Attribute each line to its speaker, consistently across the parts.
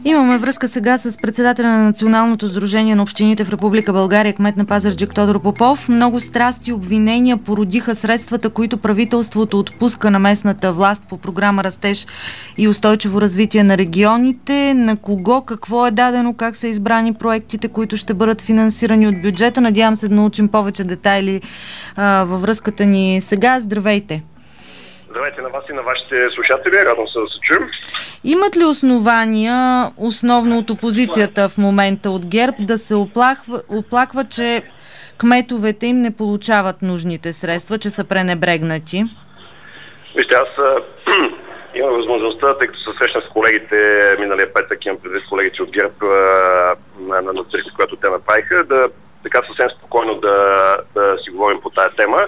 Speaker 1: Имаме връзка сега с председателя на Националното сдружение на общините в Република България, кмет на Пазарджик Тодор Попов. Много страсти и обвинения породиха средствата, които правителството отпуска на местната власт по програма Растеж и устойчиво развитие на регионите. На кого, какво е дадено, как са избрани проектите, които ще бъдат финансирани от бюджета. Надявам се да научим повече детайли във връзката ни сега. Здравейте!
Speaker 2: Здравейте на вас и на вашите слушатели. Радвам се да се чуем.
Speaker 1: Имат ли основания, основно от опозицията в момента от ГЕРБ, да се оплаква, че кметовете им не получават нужните средства, че са пренебрегнати?
Speaker 2: Вижте, аз имам възможността, тъй като се срещнах с колегите миналия петък, имам предвид колегите от ГЕРБ на надзирка, която те направиха, да така съвсем спокойно да си говорим по тая тема.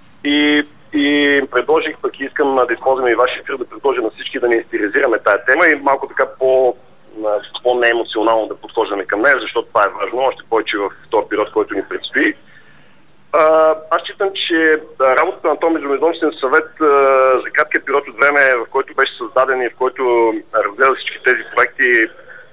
Speaker 2: И предложих, пък искам да използвам и вашия ефир, да предложа на всички да не истеризираме тая тема и малко така по-неемоционално да подхождаме към нея, защото това е важно, още повече в този период, който ни предстои. Аз считам, че работата на този междуведомствен съвет за краткия период от време, в който беше създаден и в който разгледа всички тези проекти,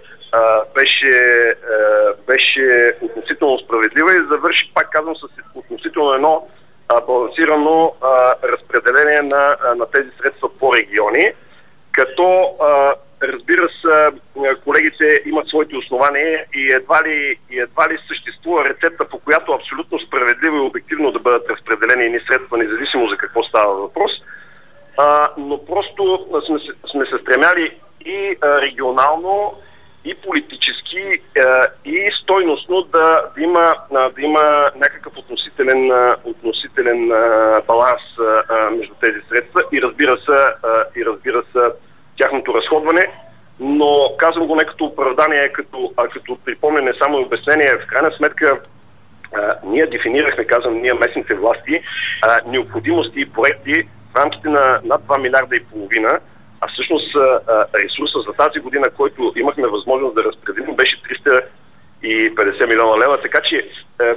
Speaker 2: беше относително справедлива и завърши, пак казвам, с относително едно балансирано разпределение на тези средства по региони, като разбира се, колегите имат своите основания и едва ли съществува рецепта, по която абсолютно справедливо и обективно да бъдат разпределени едни средства, независимо за какво става въпрос. Но просто сме се стремяли и регионално, и политически, и стойностно да има някакъв относителен баланс между тези средства и разбира се тяхното разходване. Но казвам го не като оправдание, а като припомняне само и обяснение. В крайна сметка ние дефинирахме, ние местните власти, необходимости и проекти в рамките на над 2 милиарда и половина. А всъщност ресурса за тази година, който имахме възможност да разпределим, беше 350 милиона лева. Така че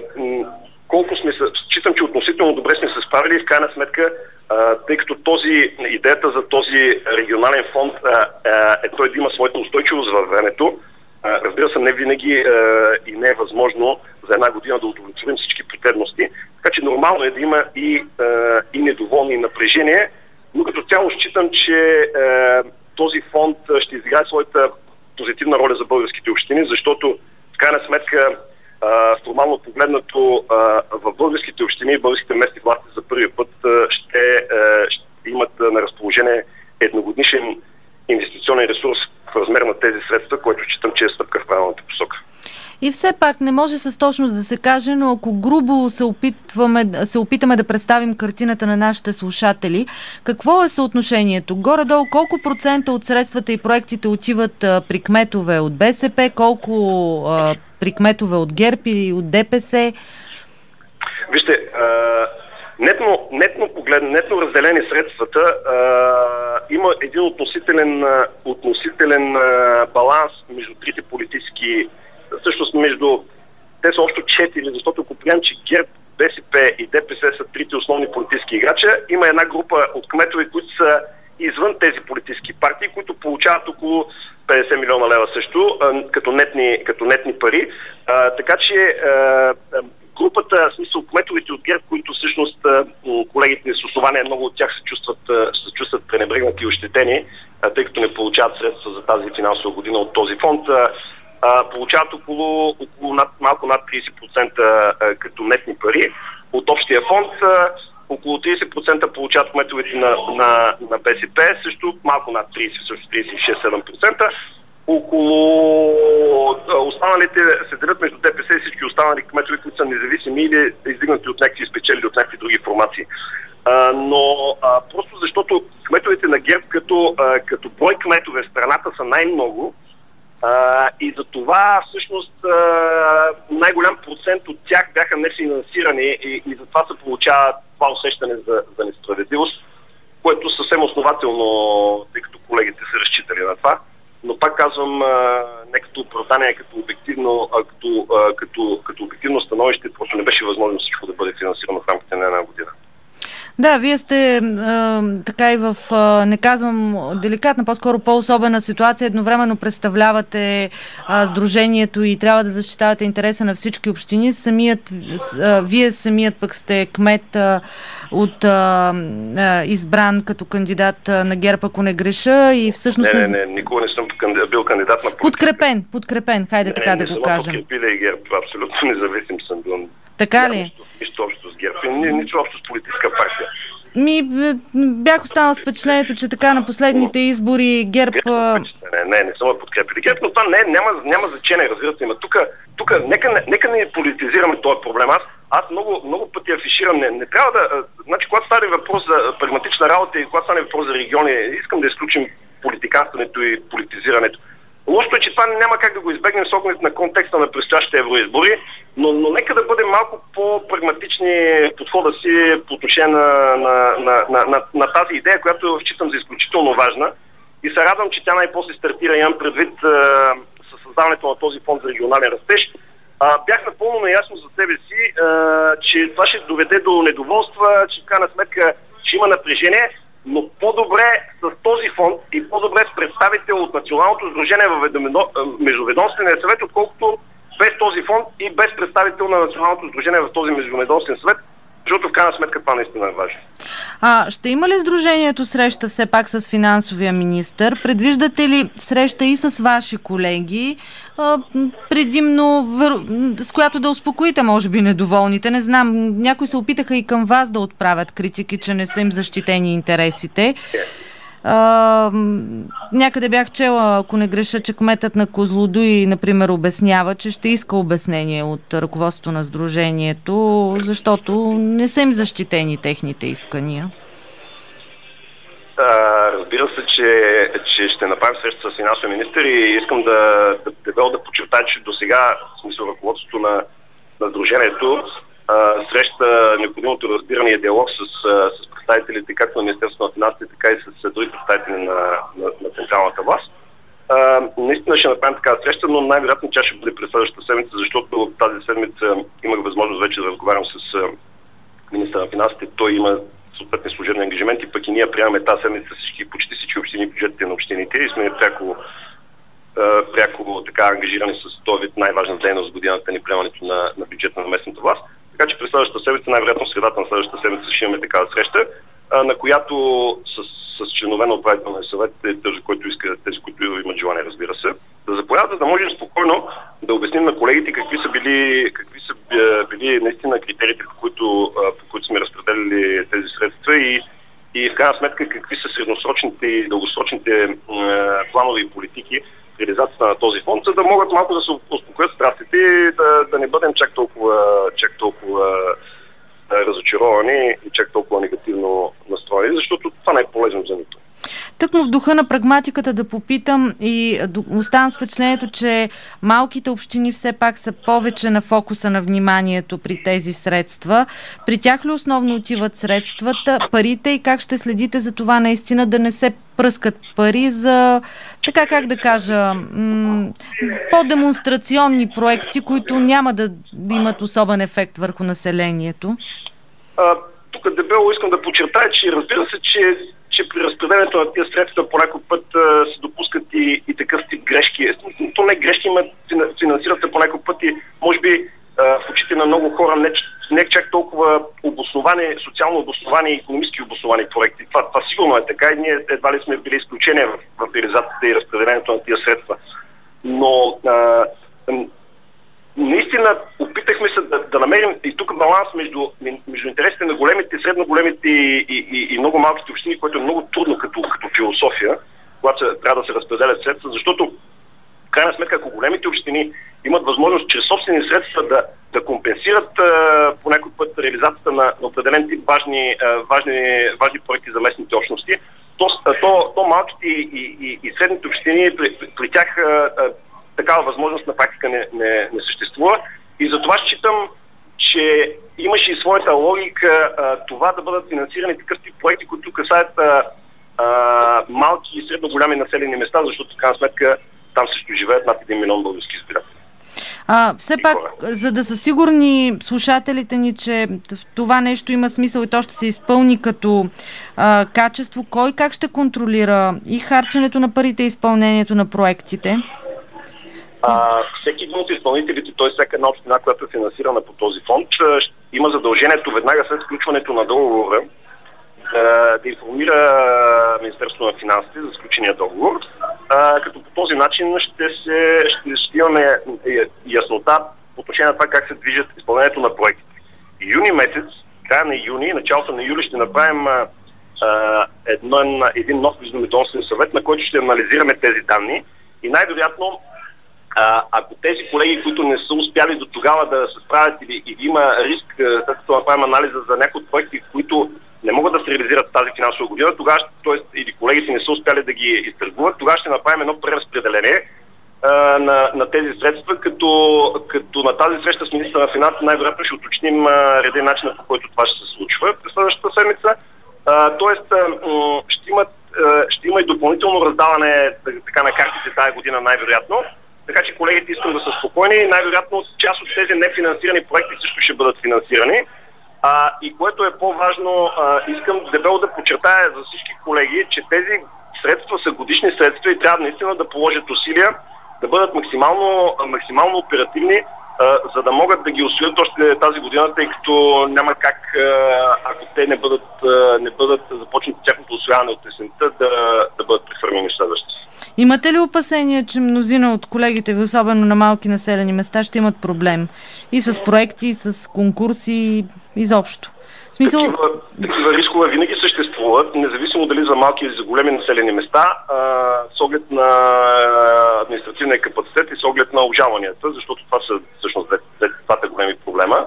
Speaker 2: считам, че относително добре сме се справили и в крайна сметка, тъй като идеята за този регионален фонд е той да има своята устойчивост във времето. Разбира се, не винаги и не е възможно за една година да удовлетворим всички потребности. Така че нормално е да има и недоволни напрежения. Но като цяло считам, че този фонд ще изиграе своята позитивна роля за българските общини, защото в крайна сметка формално погледнато в българските общини и българските местни власти за първи път ще имат на разположение едногодишен инвестиционен ресурс в размер на тези средства, който считам, че е стъпка в правилната посока.
Speaker 1: И все пак не може с точност да се каже, но ако грубо се опитаме да представим картината на нашите слушатели, какво е съотношението? Горе-долу колко процента от средствата и проектите отиват при кметове от БСП, колко при кметове от ГЕРБ и от ДПС?
Speaker 2: Вижте, нетно разделени средствата, има един относителен баланс между трите политически. Всъщност те са общо 4, защото ако приемем, че ГЕРБ, БСП и ДПС са трите основни политически играча, има една група от кметове, които са извън тези политически партии, които получават около 50 милиона лева също, като нетни пари. Така че групата, в смисъл кметовете от ГЕРБ, които всъщност колегите с основание, много от тях се чувстват пренебрегнати и ощетени, тъй като не получават средства за тази финансова година от този фонд, получават около малко над 30% като нетни пари от общия фонд. Около 30% получават кметовете на БСП, също малко над 30%, също 36-7%. Останалите се делят между ДПС и всички останали кметове, които са независими или издигнати от някакви спечели от някакви други формации. Но просто защото кметовете на ГЕРБ като брой кметове в страната са най-много, и за това всъщност най-голям процент от тях бяха нефинансирани и затова се получава това усещане за несправедливост, което съвсем основателно, тъй като колегите са разчитали на това. Но пак казвам, не като оправдание, като обективно становище, просто не беше възможно всичко да бъде финансирано в рамките на една година.
Speaker 1: Да, вие сте така и в, не казвам деликатна, по-скоро по-особена ситуация. Едновременно представлявате сдружението и трябва да защитавате интереса на всички общини. Вие самият пък сте кмет избран като кандидат на ГЕРБ, ако не греша. И всъщност
Speaker 2: Не, никога не съм бил кандидат на политика.
Speaker 1: Подкрепен, хайде така да го кажем.
Speaker 2: Не, подкрепили и ГЕРБ, абсолютно независим съм бил.
Speaker 1: Така ли?
Speaker 2: Нищо общо с ГЕРБ и нищо общо с политическа партия.
Speaker 1: Бях останал с впечатлението, че така на последните избори ГЕРБ...
Speaker 2: Не съм подкрепили ГЕРБ, но това няма значение, разбира се. Тук нека не политизираме този проблем. Аз много пъти афиширам. Не трябва да... Значи, когато стане въпрос за прагматична работа и когато стане въпрос за региони, искам да изключим политиканстването и политизирането. Лошото е, че това няма как да го избегнем с оглед на контекста на предстоящите евроизбори, но нека да бъдем малко по-прагматични в подхода си по отношение на тази идея, която считам за изключително важна и се радвам, че тя най-после стартира, имам предвид със създаването на този фонд за регионален растеж. Бях напълно наясно за себе си, че това ще доведе до недоволства, че в крайна сметка ще има напрежение, но по-добре с този фонд и по-добре с представител от Националното сдружение в Междуведомствения съвет, отколкото без този фонд и без представител на Националното сдружение в този Междуведомствен съвет, защото в крайна сметка това наистина е важно.
Speaker 1: Ще има ли сдружението среща все пак с финансовия министър? Предвиждате ли среща и с ваши колеги, предимно с която да успокоите, може би, недоволните? Не знам, някои се опитаха и към вас да отправят критики, че не са им защитени интересите. Някъде бях чела, ако не греша, че кметът на Козлодуй, например, обяснява, че ще иска обяснение от ръководството на сдружението, защото не са им защитени техните искания.
Speaker 2: Разбира се, че ще направим среща с финансовия министър и искам да подчертая, че до сега, в смисъл ръководството на сдружението, среща необходимото разбиране и диалог с представителите както на Министерството на финансите, така и с други представители на централната власт. Наистина ще направим такава среща, но най-вероятно тя ще бъде през следващата седмица, защото тази седмица имах възможност вече да разговарям с министъра на финансите. Той има съответни служебни ангажименти, пък и ние приемаме тази седмица почти всички общини, бюджетите на общините и сме пряко така ангажирани с този вид най-важна дейност в годината ни, приемането на бюджета на местната власт. Така че през следващата седмица, най-вероятно средата на следващата седмица ще имаме такава среща, на която с членове на управителния съвет, тези, които имат желание, разбира се, да заповядат, за да можем спокойно да обясним на колегите какви са били наистина критериите, по които сме разпределили тези средства и в крайна сметка какви са средносрочните и дългосрочните планове и политики в реализацията на този фонд, за да могат малко да се успокоят страстите и да не бъдем чак толкова разочаровани и чак толкова негативно настроени, защото това не е полезно за нито.
Speaker 1: Тъкмо в духа на прагматиката да попитам и оставам с впечатлението, че малките общини все пак са повече на фокуса на вниманието при тези средства. При тях ли основно отиват средствата, парите и как ще следите за това наистина да не се пръскат пари за, така как да кажа, по-демонстрационни проекти, които няма да имат особен ефект върху населението?
Speaker 2: Тук дебело искам да подчертая, че разбира се, че при разпределението на тези средства по някой път се допускат и такъв тип грешки. То не грешки, финансират се по някой път и може би в очите на много хора не чак толкова социално обосновани и икономически обосновани проекти. Това сигурно е така и ние едва ли сме били изключения в реализацията и разпределението на тези средства. Но наистина опитахме се да намерим и тук баланс между интересите на големите, средно големите и много малките общини, което е много трудно като философия, когато трябва да се разпределят средства, защото в крайна сметка, ако големите общини имат възможност чрез собствени средства да компенсират по някой път реализацията на определен тип важни проекти за местните общности, то малките и средните общини при тях такава възможност на практика не съществува. И затова считам, че имаше и своята логика това да бъдат финансирани такъв тип проекти, които касаят малки и средно голями населени места, защото в крайна сметка там също живеят над 1 милион български избиратели.
Speaker 1: Все пак, за да са сигурни слушателите ни, че това нещо има смисъл и то ще се изпълни като качество, кой как ще контролира и харченето на парите и изпълнението на проектите?
Speaker 2: Всеки един от изпълнителите, т.е. всяка една община, която е финансирана по този фонд, има задължението веднага след сключването на договора да информира Министерството на финансите за сключения договор, като по този начин ще имаме яснота по отношение на това как се движат изпълнението на проектите. Юни месец, края на юни, началото на юли ще направим един нов междуведомствен съвет, на който ще анализираме тези данни и най-вероятно ако тези колеги, които не са успяли до тогава да се справят или има риск, след като направим анализа за някои от проекти, които не могат да се реализират тази финансова година, тогава, или колегите не са успяли да ги изтъргуват, тогава ще направим едно преразпределение на тези средства, като на тази среща с министъра на финансите най-вероятно ще уточним реда и начина, по който това ще се случва през следващата седмица. Ще има и допълнително раздаване така на картите тази година най-вероятно. Така че колегите искам да са спокойни и най-вероятно част от тези нефинансирани проекти също ще бъдат финансирани. И което е по-важно, искам дебело да подчертая за всички колеги, че тези средства са годишни средства и трябва наистина да положат усилия да бъдат максимално оперативни, за да могат да ги усвоят още тази година, тъй като няма как, ако те не бъдат започнати тяхното усвояване от есента, да бъдат прехвърлени в следващите.
Speaker 1: Имате ли опасения, че мнозина от колегите ви, особено на малки населени места, ще имат проблем? И с проекти, и с конкурси, изобщо?
Speaker 2: Такива рискове винаги съществуват, независимо дали за малки или за големи населени места, с оглед на административния капацитет и с оглед на обжалванията, защото това са всъщност двата големи проблема.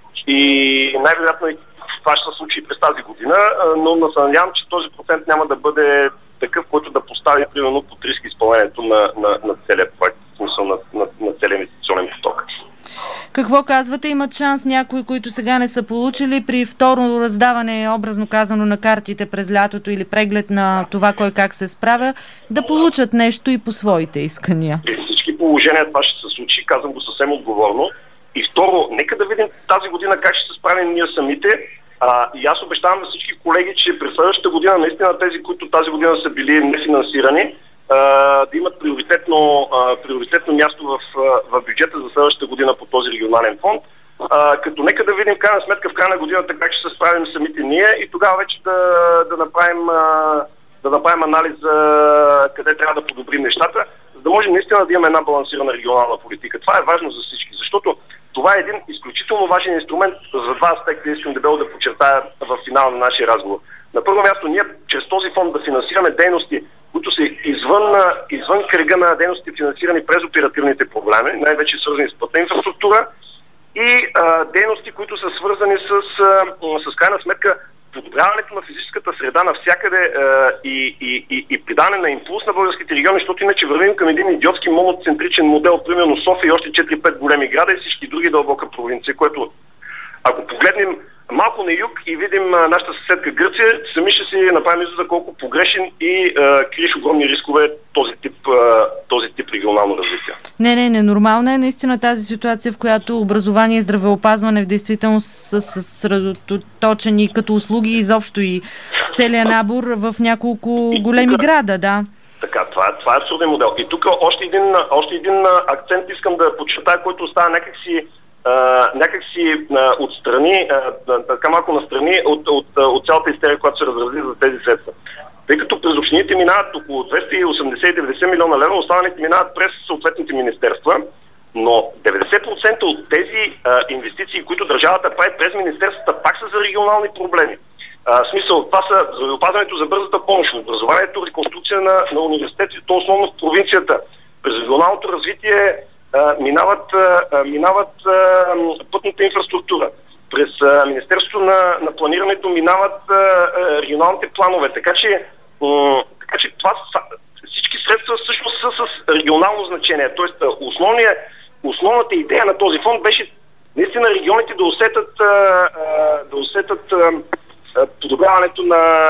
Speaker 2: И най-вероятно и това ще се случи през тази година, но се надявам, че този процент няма да бъде такъв, който да постави примерно под риск изпълнението на целия проект, в смисъл на целия инвестиционен поток.
Speaker 1: Какво казвате? Имат шанс някои, които сега не са получили при второ раздаване, образно казано, на картите през лятото или преглед на това кой как се справя, да получат нещо и по своите искания?
Speaker 2: При всички положения това ще се случи, казвам го съвсем отговорно. И второ, нека да видим тази година как ще се справим ние самите. И аз обещавам на всички колеги, че през следващата година наистина тези, които тази година са били нефинансирани, да имат приоритетно място в бюджета за следващата година по този регионален фонд. Като нека да видим крайна сметка в края на годината как ще се справим самите ние и тогава вече да направим анализ за къде трябва да подобрим нещата, за да можем наистина да имаме една балансирана регионална политика. Това е важно за всички, защото това е един изключително важен инструмент. За два аспекта искам дебело да подчертая в финала на нашия разговор. На първо място, ние чрез този фонд да финансираме дейности, които са извън кръга на дейностите, финансирани през оперативните проблеми, най-вече свързани с пътна инфраструктура и дейности, които са свързани с крайна сметка подобряването на физическата среда навсякъде и придаване на импулс на българските региони, защото иначе вървим към един идиотски моноцентричен модел, примерно София и още 4-5 големи града и всички други дълбока провинция, което ако погледнем малко на юг и видим нашата съседка Гърция, сами ще си направим извода колко погрешен и криеш огромни рискове този тип регионално развитие.
Speaker 1: Не, нормална е наистина тази ситуация, в която образование и здравеопазване в действителност са съсредоточени като услуги изобщо и целият набор в няколко големи града, да.
Speaker 2: Така, това е абсурден модел. И тук още един акцент искам да подчертая, който остава някакси отстрани, така малко настрани от цялата истерия, която се разрази за тези средства. Тъй като през общините минават около 280-90 милиона лева, останалите минават през съответните министерства, но 90% от тези инвестиции, които държавата прави през министерствата, пак са за регионални проблеми. В смисъл, това са здравеопазването за бързата помощ, образованието, реконструкция на университети, то основно в провинцията. През регионалното развитие минават пътната инфраструктура. През Министерството на планирането минават регионалните планове. Така че това всички средства всъщност са с регионално значение. Тоест основната идея на този фонд беше наистина регионите да усетят подобряването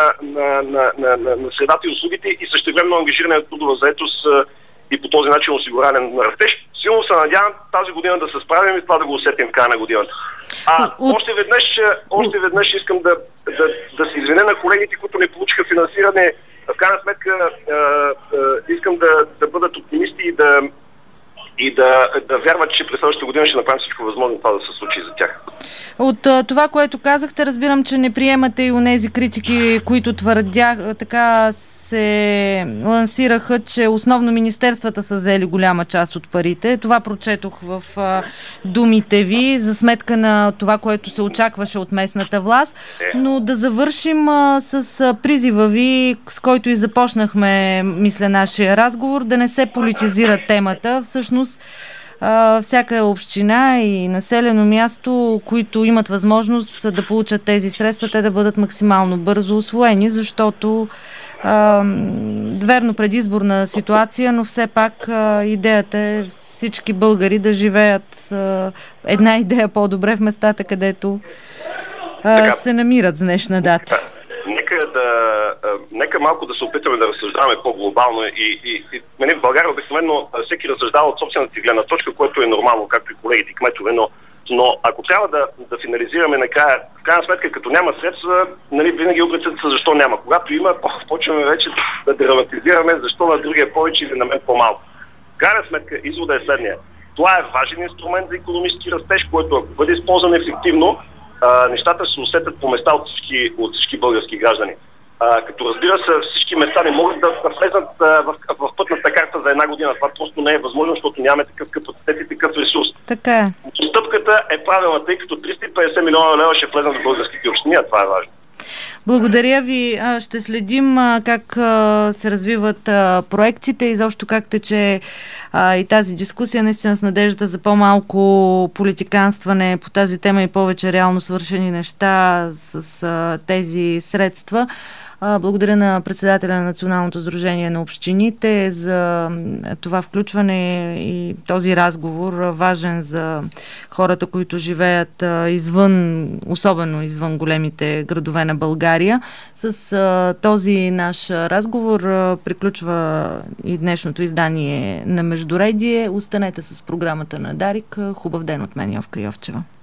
Speaker 2: на средата и услугите и същевременно ангажиране на трудова заетост и по този начин осигуряване на растеж. Силно се надявам тази година да се справим и това да го усетим в края на годината. Още веднъж искам да се извиня на колегите, които не получиха финансиране. В крайна сметка искам да бъдат оптимисти и да вярват, че през следващата година ще направим всичко възможно това да се случи за тях.
Speaker 1: От това, което казахте, разбирам, че не приемате и онези критики, които така се лансираха, че основно министерствата са взели голяма част от парите. Това прочетох в думите ви, за сметка на това, което се очакваше от местната власт. Но да завършим с призива ви, с който и започнахме, мисля, нашия разговор, да не се политизира темата. Всъщност, всяка община и населено място, които имат възможност да получат тези средства, те да бъдат максимално бързо усвоени, защото верно предизборна ситуация, но все пак идеята е всички българи да живеят една идея по-добре в местата, където се намират с днешна дата.
Speaker 2: Нека малко да се опитаме да разсъждаваме по-глобално и в България обикновено всеки разсъждава от собствената си гледна точка, което е нормално, както и колегите кметове, но ако трябва да финализираме накрая, в крайна сметка, като няма средства, винаги упреците са защо няма. Когато има, почваме вече да драматизираме защо на другия повече или на мен по-малко. В крайна сметка, извода е следния. Това е важен инструмент за икономически растеж, който ако бъде използван ефективно, нещата се усетят по места от всички български граждани. Като разбира се, всички места не могат да влезнат в пътната карта за една година. Това просто не е възможно, защото нямаме такъв капацитет и такъв ресурс.
Speaker 1: Така е.
Speaker 2: Стъпката е правилна, тъй като 350 милиона лева ще влезнат в българските общини, а това е важно.
Speaker 1: Благодаря ви. Ще следим как се развиват проектите и защо как тече и тази дискусия, наистина с надеждата за по-малко политиканстване по тази тема и повече реално свършени неща с тези средства. Благодаря на председателя на Националното сдружение на общините за това включване и този разговор, важен за хората, които живеят особено извън големите градове на България. С този наш разговор приключва и днешното издание на Междуредие. Останете с програмата на Дарик. Хубав ден от мен, Йовка Йовчева.